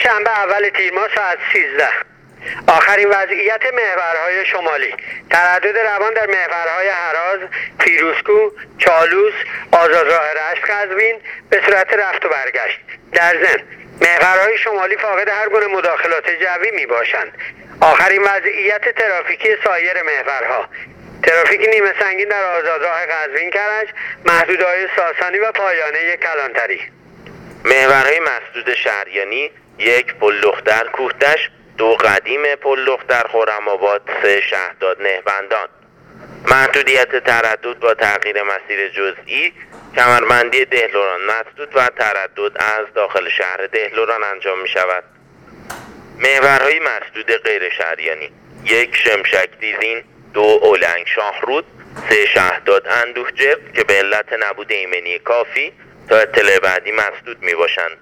شنبه اول تیر ماه ساعت 13. آخرین وضعیت محورهای شمالی: تردد روان در محورهای هراز، فیروزکوه، چالوس، آزادراه رشت قزوین به صورت رفت و برگشت. در ضمن محورهای شمالی فاقد هر گونه مداخلات جوی می باشند. آخرین وضعیت ترافیکی سایر محورها: ترافیک نیمه سنگین در آزادراه قزوین کرج، محدوده‌های ساسانی و پایانه کلانتری. محورهای مسدود شهریانی: 1 پل لخت کوهدشت، 2 قدیم پل لخت خرم‌آباد، 3 شهداد نهبندان. محدودیت تردد با تغییر مسیر جزئی: کمربندی دهلوران مسدود و تردد از داخل شهر دهلوران انجام می شود. محورهای مسدود غیر شهریانی: 1 شمشک دیزین، 2 اولنگ شاهرود، 3 شهداد اندوهجب که به علت نبود ایمنی کافی تا اطلاع بعدی مسدود می باشند.